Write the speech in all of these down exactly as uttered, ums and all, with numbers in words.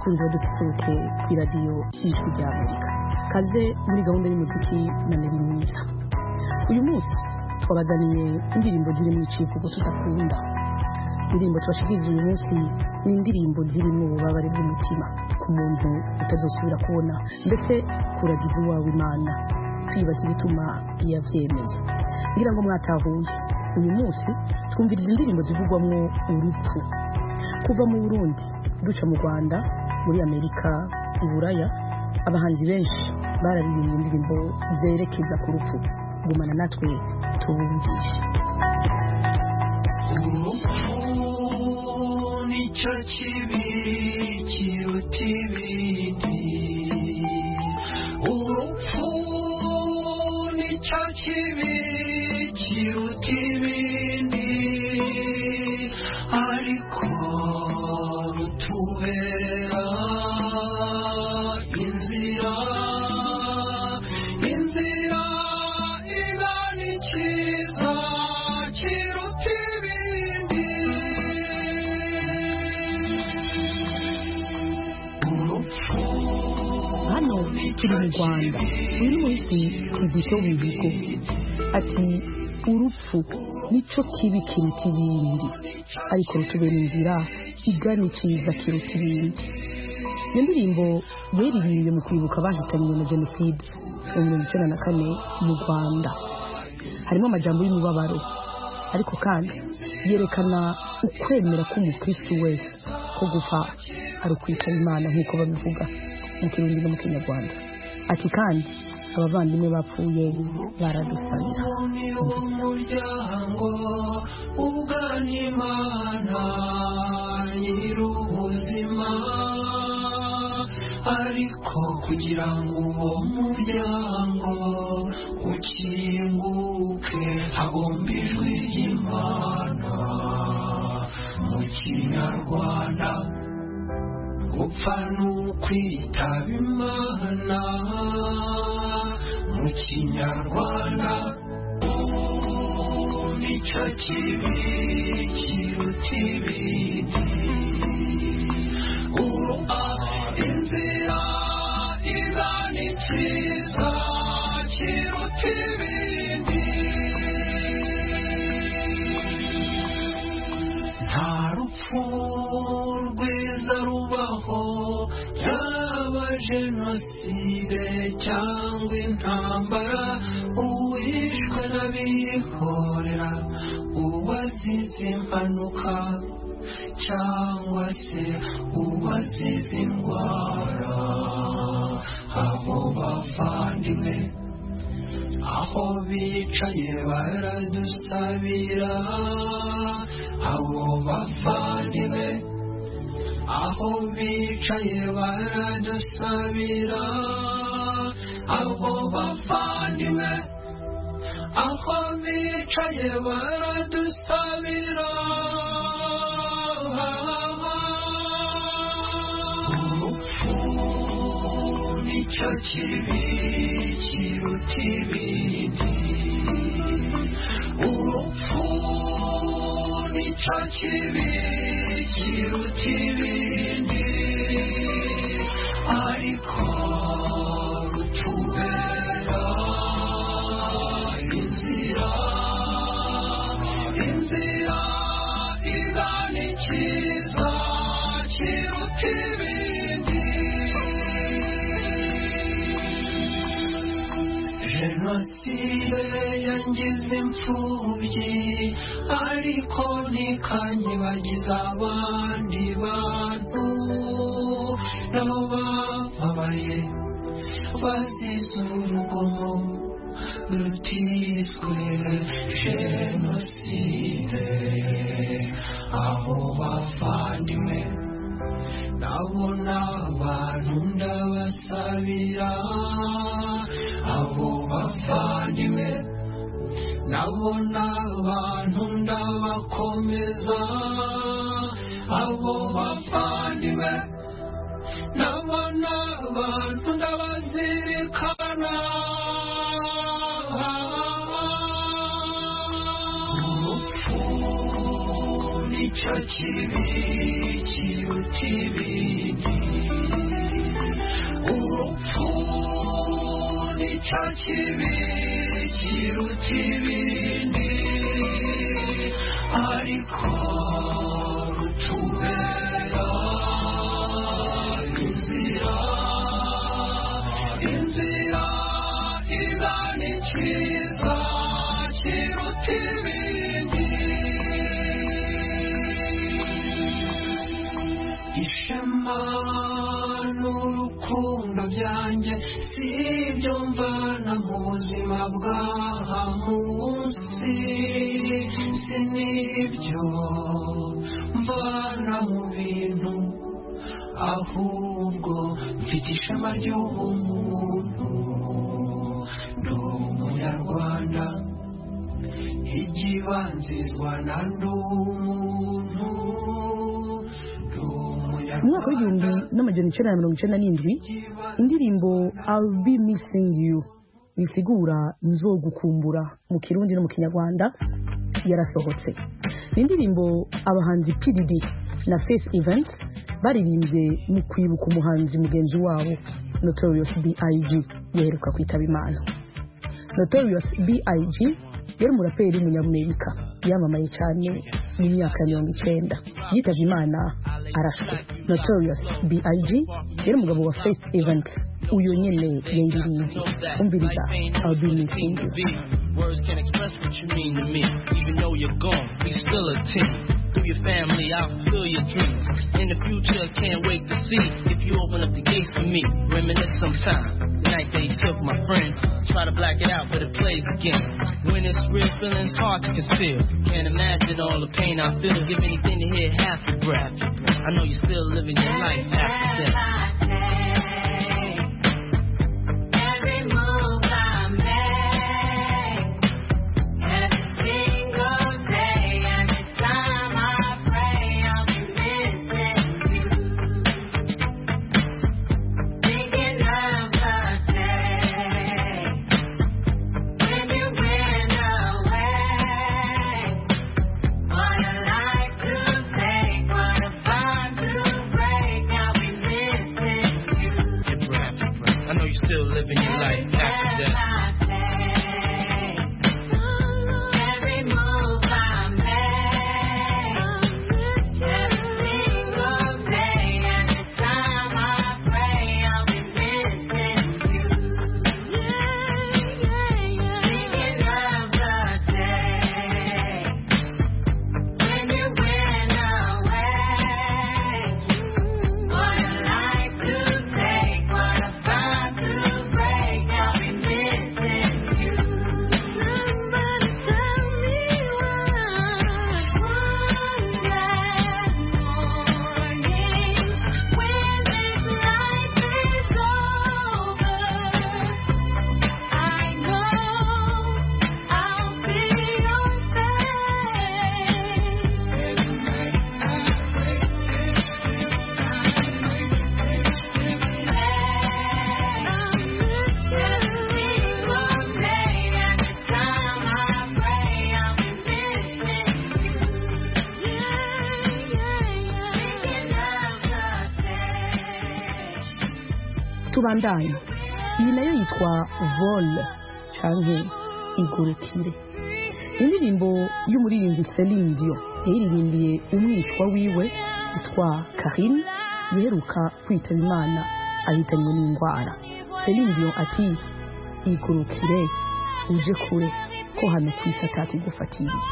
bakunzi badususuruke ku radio y'Ijwi ry'Amerika. Kaze muri gahunda y'umuziki na Neri mwiza. Uyu munsi twabazaniye indirimbo ziri mu icivugo tudakunda. Indirimbo twashyigize uyu munsi ni indirimbo zirimo ububabare bw'umutima ku muntu utazosubira kubona, mbese kuragiza uwawe Imana, kwibaza ibituma yavyemeye. Ngira ngo mwatahuye, uyu munsi twumviriza indirimbo zivugwamwo urupfu. Kuva mu Burundi duca mu Rwanda, muri Amerika, i Buraya, abahanzi benshi bararirimba indirimbo zerekeza ku rupfu. Gumana natwe tubumvishe. Urupfu nicyo kibi kiruta ibindi, urupfu nicyo kibi kiruta ibindi, ariko rutubera inzira, inzira igana icyiza kiruta ibindi. Urupfu hano turi mu Rwanda, uyu munsi Kizito Mihigo ati urupfu nicyo kibi kiruta ibindi, ariko rutubera inzira igana icyiza kiruta ibindi. Iyo ndirimbo yaririmbwe mu kwibuka abahitanywe na jenoside mu mirongo icyenda na kane mu Rwanda. Harimo amajambo y'umubabaro, ariko kandi yerekana ukwemera k'umukristo wese ko gupfa ari ukwitaba Imana nk'uko babivuga mu Kirundi no mu Kinyarwanda. Ati kandi abavandimwe bapfuye baradusabira. umuryango ugana Imana nyir'ubuzima, ariko kugira ngo uwo muryango ukinguke hagomba ijwi ry'Imana. Mu Kinyarwanda gupfa ni ukwitaba Imana, mu Kinyarwanda nicyo kibi kiruta ibindi. Inzira igana icyiza kiruta ibindi. Nta rupfu rwiza rubaho, yaba jenoside cyangwa intambara, uwishwe n'abihorera, uwazize impanuka cyangwa se uwazize indwara. Abo bavandimwe aho bicaye baradusabira, abo bavandimwe aho bicaye baradusabira, abo bavandimwe aho bicaye baradusabira. Nicyo kibi kiruta ibindi, urupfu nicyo kibi kiruta ibindi, ariko rutubera inzira, inzira igana icyiza kiruta ibindi. Jenoside yangize imfubyi, ariko ntikanyibagiza abandi bantu nabo bababaye bazize urugomo rutiswe jenoside. Abo bavandimwe ndabona abantu ndabasabira, abo bavandimwe ndabona abantu ndabakomeza, abo bavandimwe ndabona abantu ndabazirikana. nicyo kibi kiruta ibindi urupfu nicyo kibi kiruta ibindi ariko rutubera inzira inzira igana icyiza kiruta ibindi ishema n'urukundo byanjye si ibyo mvana mu buzima bw'aha munsi si n'ibyo mvana mu bintu ahubwo mfite ishema ry'ubumuntu ndi umunyarwanda igibanzizwa na ndi umuntu mu mwaka w'igihumbi n'amajana icyenda na mirongo icyenda n'indwi indirimbo I'll be missing you bisigura nzogukumbura mu kirundi no mu kinyarwanda yarasohotse. Ni indirimbo abahanzi P D D na Faith Evans baririmbye mu kwibuka umuhanzi mugenzi wabo Notorious B I G yaheruka kwitaba Imana. Notorious B I G yari umuraperi w'umunyamerika yamamaye cyane mu myaka ya mirongo icyenda yitavye Imana arashwe. Notorious B I G yari umugabo wa Faith Evans uyo nyene yayiririmbye. Umviriza I'll be missing you. Words can't express what you mean to me. Even though you're gone, we still a team. Through your family, I'll fulfill your dreams. In the future, can't wait to see if you open up the gates for me. Reminisce sometime. The night they took my friend. Try to black it out, but it plays again. When it's real, feeling's hard to conceal. Can't imagine all the pain I feel. Give anything to hear half your breath. I know you're still living your life after death. Still living your life after death. Tubandanye. Iyi nayo yitwa Vol canke Igurukire. Indirimbo y'umuririmbyi Celine Dion yayiririmbiye umwishwa wiwe yitwa Karine yaheruka kwitaba Imana ahitanywe n'indwara. Celine Dion ati igurukire uje kure ko hano kwisi atati gufatiriye.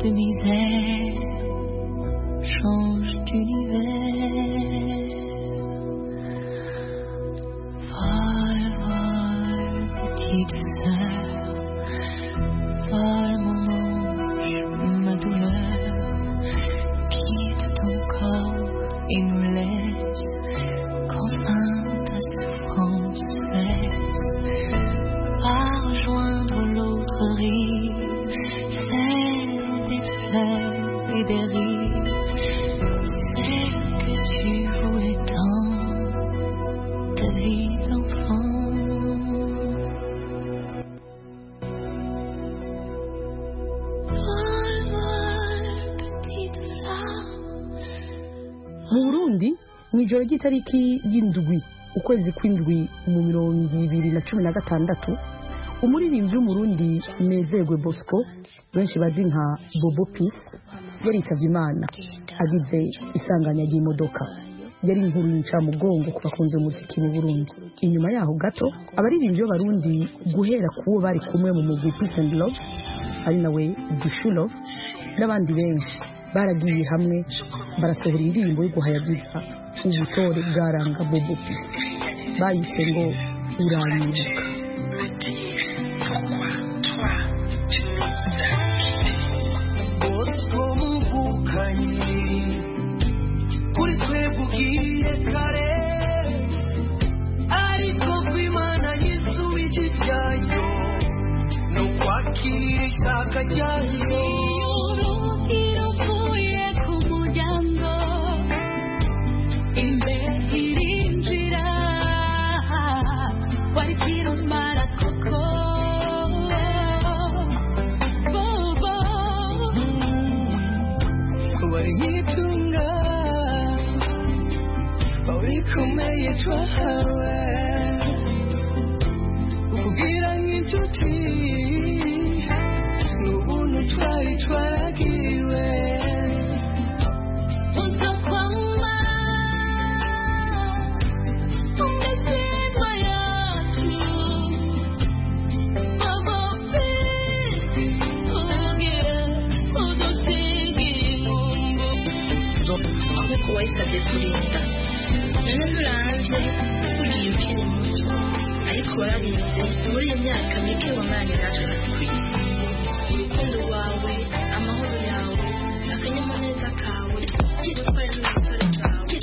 de misère change d'univers. Vole, vole, petite sœur, vole mon ange, ma douleur, quitte ton corps et nous laisse qu'enfin ta souffrance cesse. À rejoindre l'autre rive, celle des fleurs et des rives, celle que tu voulais tant, ta vie d'enfant. Vole, vole, petite flamme. mu Burundi mu ijoro ry'itariki y'indwi ukwezi kw'indwi mu mirongo ibiri na cumi na gatandatu umuririmbyi w'umurundi Nezerwe Bosco benshi bazi nka Bobo Peace yaritavye Imana agize isanganya ry'imodoka. Yari inkuru y'incamugongo ku bakunze umuziki mu Burundi. Inyuma yaho gato abaririmbyi b'abarundi guhera kuwo bari kumwe mu mugwi Peace and Love ari nawe Dushulov n'abandi benshi baragiye hamwe barasohora indirimbo yo guhayagiza ubutore bwaranga Bobo Peace bayise ngo uranyibuka. Kuri twebwe ugiye kare ariko kw'Imana yisubije ibyayo no kwakira ishaka ryayo. Iruvuye ku muryango imbere irinjira wari kirumara koko Bobo wari nyitunga urikomeye twahawe ukubwira nk'inshuti n'ubuntu twari twaragiwe. uzakwama umutima yacu Bobo Peace ugira udusiga inkungu ariko wayisabye kurinda none nturavye ugiye ukiri muto ariko wararinze muri iyo myaka mike wamaranye natwe natwise urukundo rwawe amahoro yawe akanyamuneza kawe gitware n'ubutore bwawe.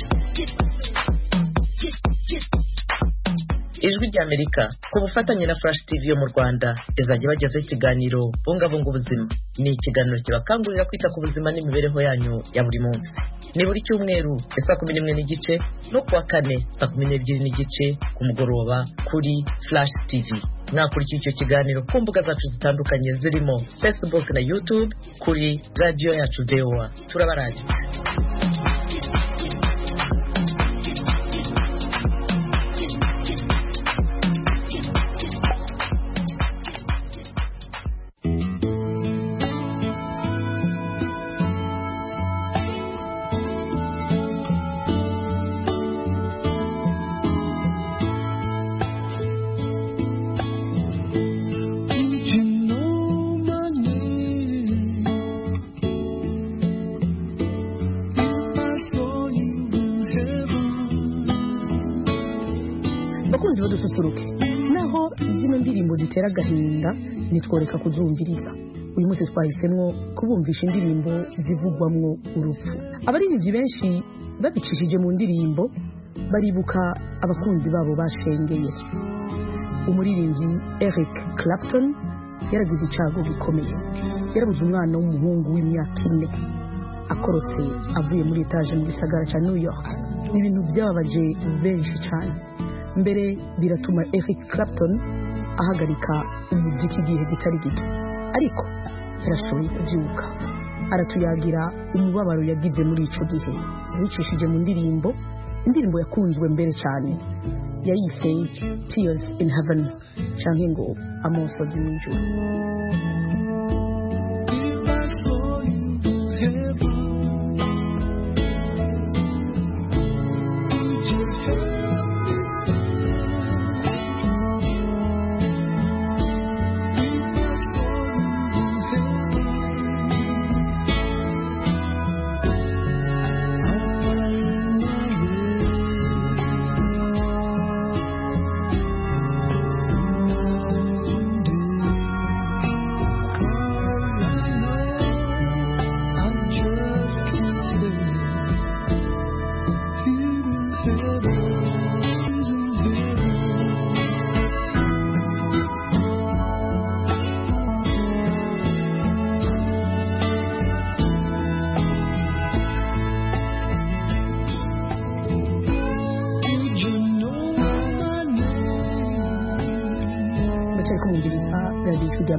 Ijwi ry'Amerika ku bufatanye na Flash T V yo mu Rwanda izajya bagezaho ikiganiro bungabunga ubuzima. Ni ikiganiro kibakangurira kwita ku buzima n'imibereho yanyu ya buri munsi. Ni buri cyumweru saa kumi n'imwe n'igice no kuwa kane saa kumi n'ebyiri n'igice ku mugoroba kuri Flash T V. Mwakurikira icyo kiganiro ku mbuga zacu zitandukanye zirimo Facebook na YouTube kuri radio yacu V O A. Turabarangitse. dususuruke naho zino ndirimbo zitera agahinda nitworeka kuzumviriza. Uyu munsi twahisemo kubumvisha indirimbo zivugwamwo urupfu. Abaririmbyi benshi babicishije mu ndirimbo baribuka abakunzi babo bashengeye. Umuririmbyi Eric Clapton yaragize icago gikomeye. Yarabuze umwana w'umuhungu w'imyaka ine akorotse avuye muri etage mu gisagara ca New York. Ibintu byababaje benshi cyane. Mbere biratuma Eric Clapton ahagarika umuziki igihe gitari gito, ariko yarashoboye kubyuka aratuyagira umubabaro yagize muri ico gihe. Yicishije mu ndirimbo indirimbo yakunzwe mbere cyane yayise Tears in Heaven canke ngo amosozi mw'ijuru.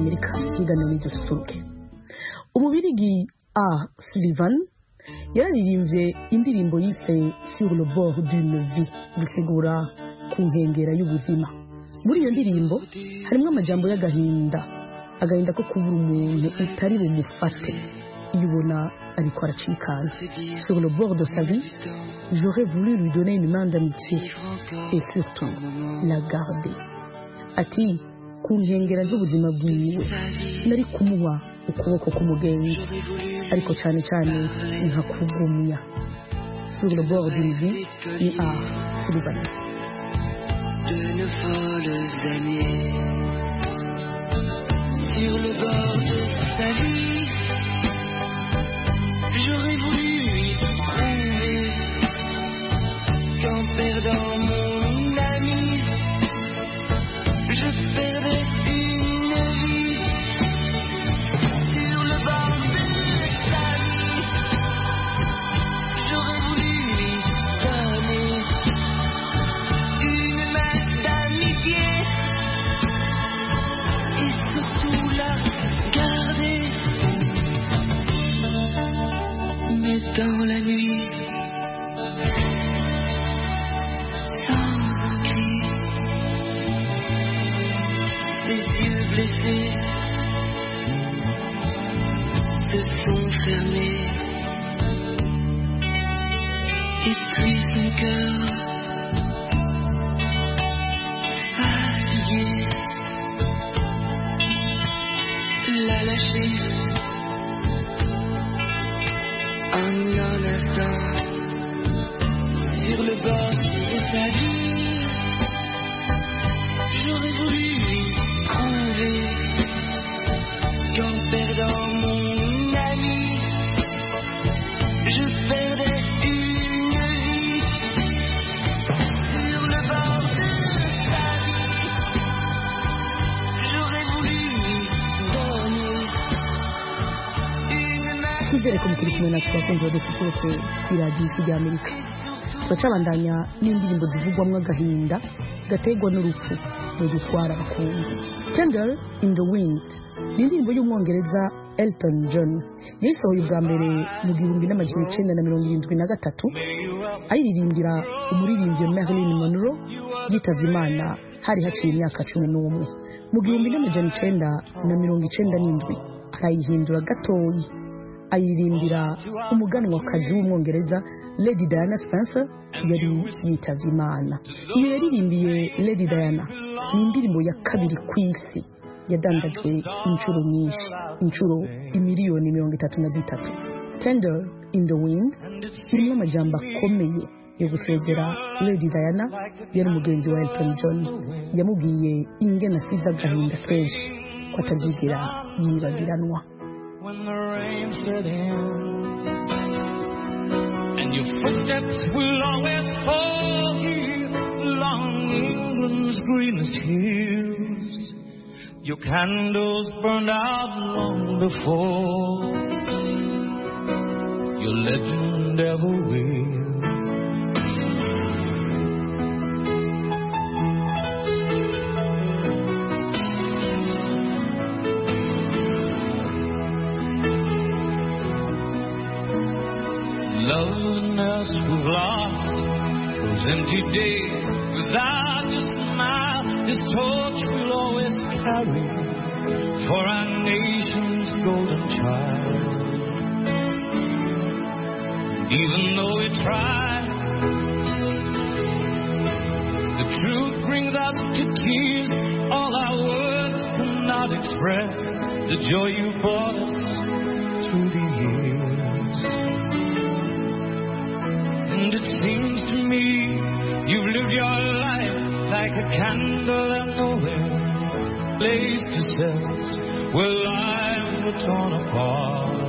ry'amerika ikiganiro n'idususuruke. Umubirigi A Sullivan yararirimbye indirimbo yise Sur le bord d'une vie, bisigura ku nkengera y'ubuzima. Muri iyo ndirimbo harimo amajambo y'agahinda, agahinda ko kubura umuntu utari bumufate iyo ubona ariko aracikana. Sur le bord de sa vie, j'aurais voulu lui donner une main d'amitié et surtout la garder. Ati ku nkengera z'ubuzima bwiwe nari kumuha ukuboko k'umugenzi, ariko cyane cyane nkakugumya. Sur le bord d'une vie, ni A Sullivan. De nos folles années, sur le bord de sa vie, j'aurais voulu lui prouver qu'en perdant mon ami, je perdais une vie. Sur le bord de sa vie, j'aurais voulu lui donner une main d'amitié et surtout la garder. Mais dans la nuit, sans un cri, ses yeux blessés se sont fermés, et puis son cœur fatigué l'a lâché en un instant. Sur le bord de sa vie, j'aurais voulu lui prouver qu'en perdant mon ami, je perdais une vie. Sur le bord de sa vie, j'aurais voulu lui donner une main. Twizere ko mukuri kumwe natwe abakunzi badususurutse kuri radiyo isi ry'amerika. Turacabandanya n'indirimbo zivugwamo agahinda gategwa n'urupfu rudutwara abakunzi. Tender in the Wind ni indirimbo y'umwongereza Elton John yayisohoye ubwa mbere mu gihumbi n'amajana icenda na mirongo irindwi na gatatu, ayiririmbira umuririmbyi Marilyn Monroe yitavye Imana hari haciye imyaka cumi n'umwe. Mu gihumbi n'amajana icenda na mirongo icenda n'indwi arayihindura gatoyi, ayiririmbira umuganwakazi w'umwongereza Lady Diana Spencer yari yitavye Imana. Iyo yaririmbiye Lady Diana ni indirimbo ya kabiri ku isi yadandajwe inshuro nyinshi, inshuro imiliyoni mirongo itatu na zitatu. Tender in the Wind irimo amajambo akomeye yo gusezera Lady Diana yari umugenzi wa Elton John. Yamubwiye ingene asize agahinda kenshi ko atazigira yibagiranwa. When the rain set in, and your footsteps will always fall here along England's greenest hills. Your candles burned out long before your legend ever will. Loveliness we've lost, those empty days without your smile, this torch we'll always carry for our nation's golden child. Even though we try, the truth brings us to tears. All our words cannot express the joy you brought us through the years. And it seems to me you've lived your life like a candle that nowhere placed itself where lives were torn apart.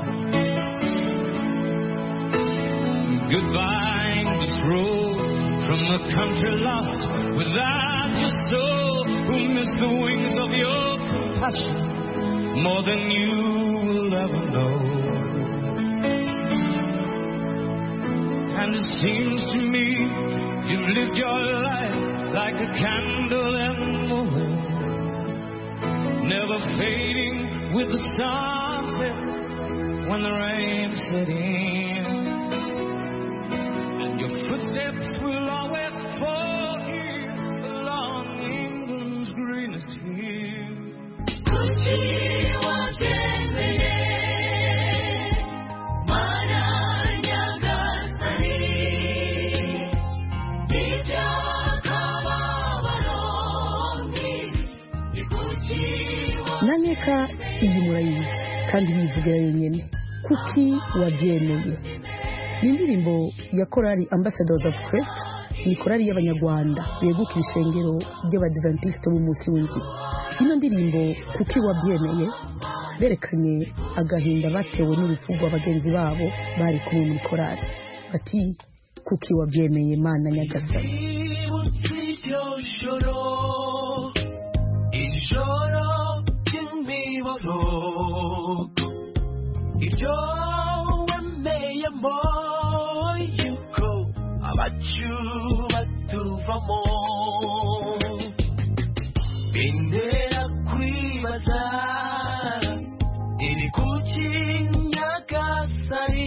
Goodbye, this road from the country lost without your soul, who missed the wings of your compassion more than you will ever know. And it seems to me you've lived your life like a candle in the wind, never fading with the sunset when the rain set in. And your footsteps will always fall here along England's greenest hill. naneka iyi murayizi kandi yivugira yonyine kuki wabyemeye. Ni indirimbo ya korali Ambassadors of Christ, ni korali y'abanyarwanda begukira ishengero ry'abadventiste b'umunsi w'indwi. Ino ndirimbo kuki wabyemeye berekanye agahinda batewe n'urupfu rw'abagenzi babo bari kumwe muri korali, bati kuki wabyemeye Mana Nyagasani. Ibyo wemeye yuko abacu batuvamo bintera kwibaza iri kuki Nyagasani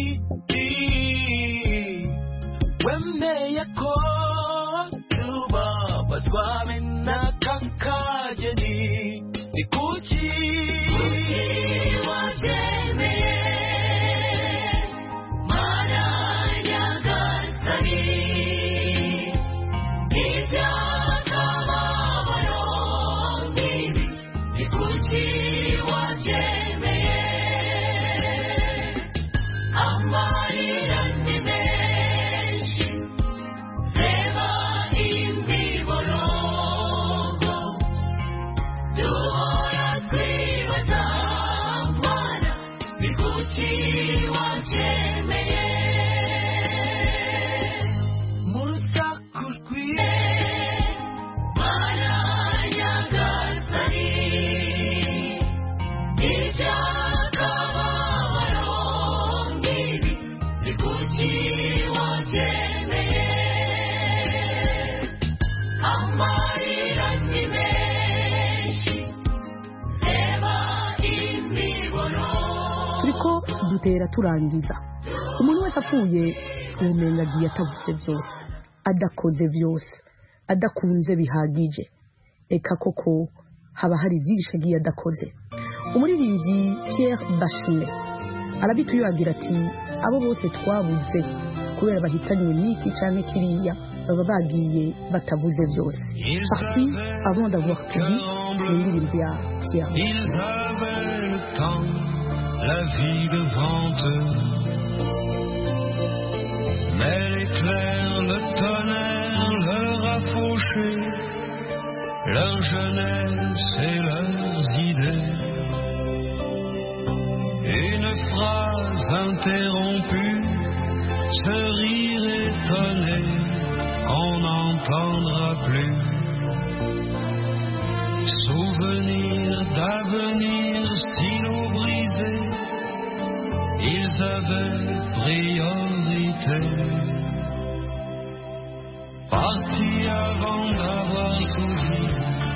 wemeye ko tubabazwa n'aka kageni ni kuki dutera turangiza. Umuntu wese apfuye ubumenga agiye atavuze byose, adakoze byose, adakunze bihagije. Eka koko haba hari byinshi agiye adakoze. Umuririmbyi Pierre Bachelet arabituyubagira ati abo bose twabuze kubera bahitanywe n'iki canke kiriya baba bagiye batavuze byose. Parti avant d'avoir tout dit, l'indirimbo ya Pierre. Ils avaient le temps, la vie devant eux, mais l'éclair, le tonnerre leur a fauché leur jeunesse et leurs idées. Une phrase interrompue, ce rire étonné qu'on n'entendra plus. Souvenir d'avenir, stylo brisé, ils avaient priorité. Partis avant d'avoir tout dit,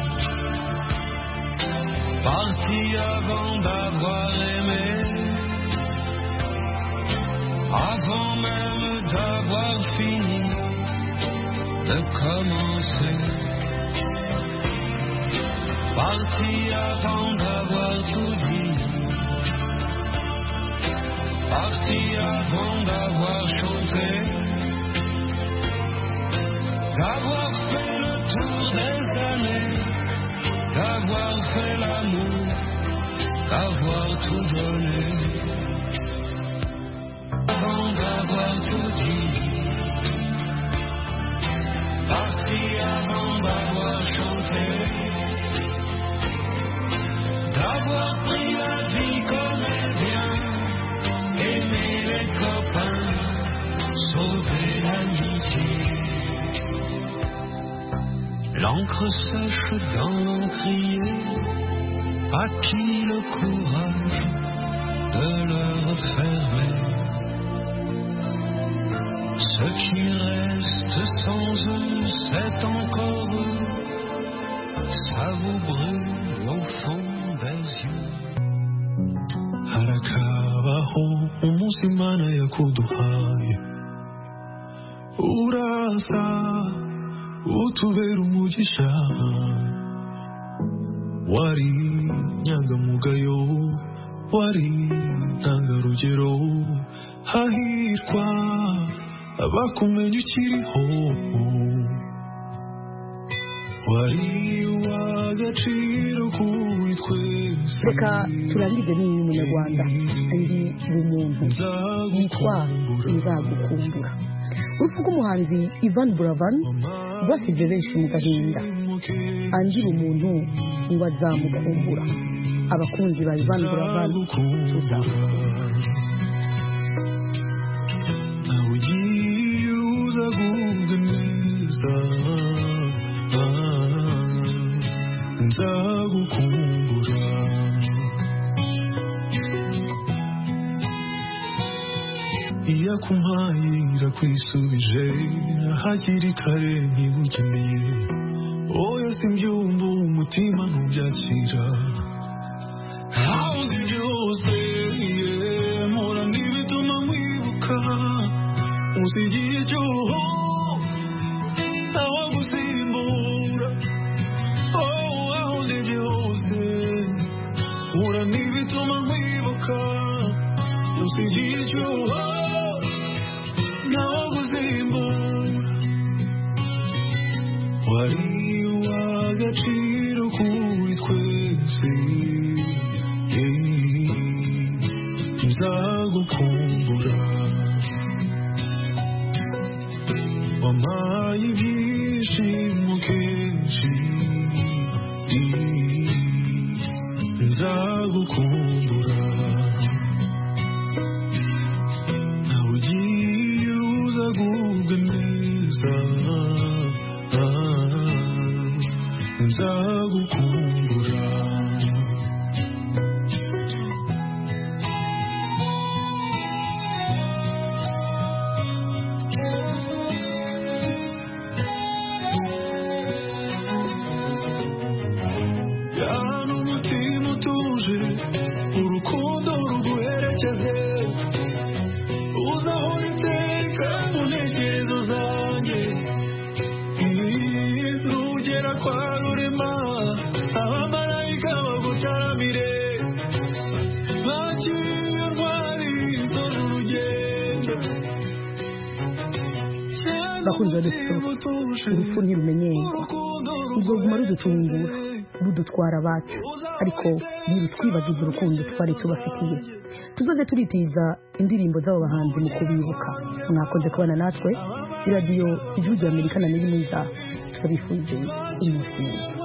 partis avant d'avoir aimé, avant même d'avoir fini de commencer. Partis avant d'avoir tout dit, partis avant d'avoir chanté, d'avoir fait le tour des années, d'avoir fait l'amour, d'avoir tout donné. Avant d'avoir tout dit, partis avant d'avoir chanté, d'avoir pris la vie comme elle vient, aimer les copains, sauver l'amitié. L'encre sèche dans l'encrier, à qui le courage de le refermer. Ce qui reste sans eux, c'est encore eux, ça vous brûle au fond urabaho umunsi Imana yakuduhaye urasa utubera umugisha wari nyangamugayo wari ntangarugero hahirwa abakumenya ukiriho wari uw'agaciro kuri twese reka turangize n'iyi munyarwanda andi bumuntu yitwa nzagukumbura urupfu rw'umuhanzi Ivan Buravan rwasize benshi mu gahinda andi bumuntu ngo azamukumbura abakunzi ba Ivan Buravan tuzamukumbura nawe ugiye uzagubwa neza nzagukumbura iyakumpaye irakwisubije hakiri kare ntibukeneye oya simbyumva umutima ntubyakira hawuze byose mpora n'ibituma nkwibuka usigiye icyuho ntawagusimbura hawuze byose mpora n'ibituma nkwibuka usigiye icyuho wari uw'agaciro kuri twese nzagukumbura wampaye ibyishimo kenshi nzagukumbura nawe ugiye uzagubwa neza nzagukumbura yana umutima utuje urukundo ruguherekeze uzahora iteka mu ntekerezo zanjye nugera kwa rurema abamarayika bagutaramire bakiriye ntwari zora urugendo bakunze badufite urupfu ntirumenyerwa ruguma ruducungura rudutwara abacu ariko ntirutwibagize urukundo twari tubafitiye tuzoze turitiza indirimbo z'abo bahanzi mu kubibuka mwakoze kubana natwe iradiyo ijwi rya Amerika na Niri Mwiza turabifurije umunsi mwiza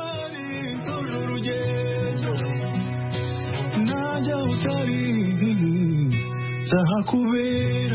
najya utari zahakubera